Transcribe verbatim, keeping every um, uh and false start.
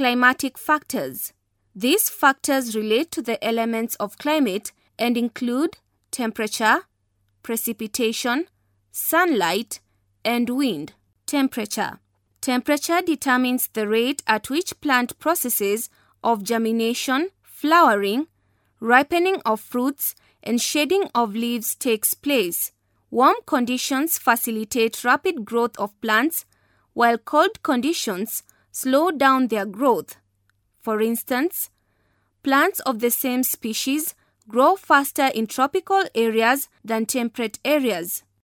Climatic factors. These factors relate to the elements of climate and include temperature, precipitation, sunlight, and wind. Temperature. Temperature determines the rate at which plant processes of germination, flowering, ripening of fruits, and shedding of leaves takes place. Warm conditions facilitate rapid growth of plants, while cold conditions slow down their growth. For instance, plants of the same species grow faster in tropical areas than temperate areas.